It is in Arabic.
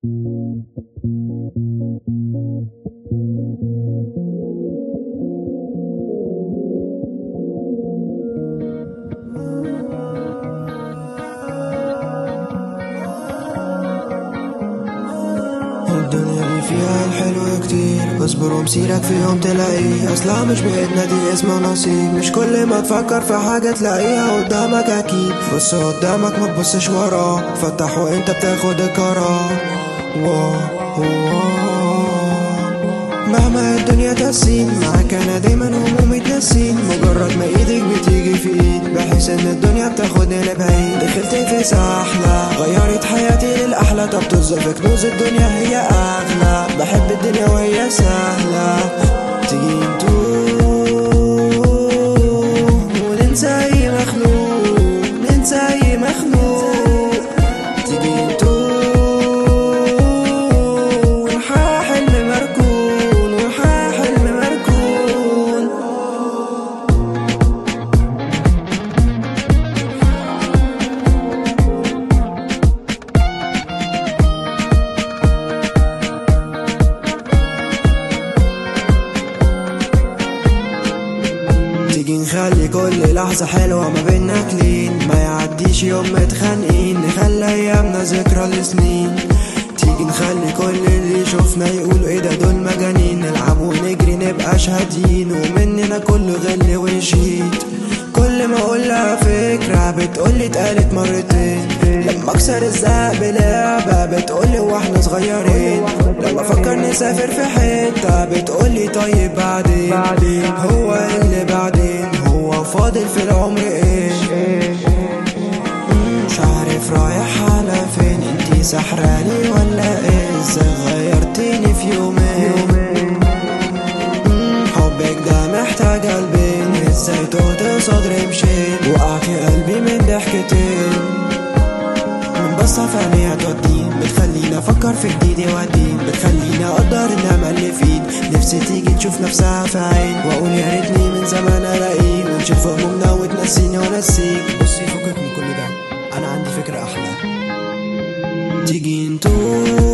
الدنيا دي فيها الحلو كتير، اصبر ومسيرك في يوم تلاقيه. اصلا مش بإيدنا دي اسمه نصيب، مش كل ما تفكر في حاجة تلاقيها قدامك اكيد. بص قدامك ما تبصش وراه، فتح وانت بتاخد القرار. مهما الدنيا تسين معاك انا دايما همومي تنسين. مجرد ما ايدك بتيجي في ايد بحس ان الدنيا بتاخدني لبعيد. دخلت في سحلة غيرت حياتي للأحلى، طب في كنوز الدنيا هي اغلى. بحب الدنيا وهي سهلة، تيجي نتوه وننسى اي مخلوق، ننسى اي مخلوق. تيجي نتوه تيجي نخلي كل لحظة حلوة ما بينا كلين، ما يعديش يوم متخانقين، نخلي أيامنا ذكرى لسنين. تيجي نخلي كل اللي يشوفنا يقولوا ايه ده دول مجانين. نلعب ونجري نبقى شهادين، ومننا كل غل وشيت. كل ما اقولها فكرة بتقولي اتقالت مرتين. لما اكسر الزهق بلعبة بتقولي واحنا صغيرين. لما افكر نسافر في حتة بتقولي طيب بعدين. هو اللي بعدين هو فاضل في العمر ايه؟ مش عارف رايح على فين، انتي سحراني ولا ايه؟ ازاي غيرتيني في يومين؟ حبك ده محتاج قلبين، ازاي توت صدري مشيت. وقعتي قلبي من ضحكتين، من بصة في عينيها هتودين. بتخليني افكر في جديد وقديم، بتخليني اقدر النعمة اللي في ايد. نفسي تيجي تشوف نفسها في عين، واقول يا ريتني من زمان الاقيك. ونشوف همومنا وتنسيني وانسيك. بصي فكك من كل ده، انا عندي فكرة احلى. تيجي نتوه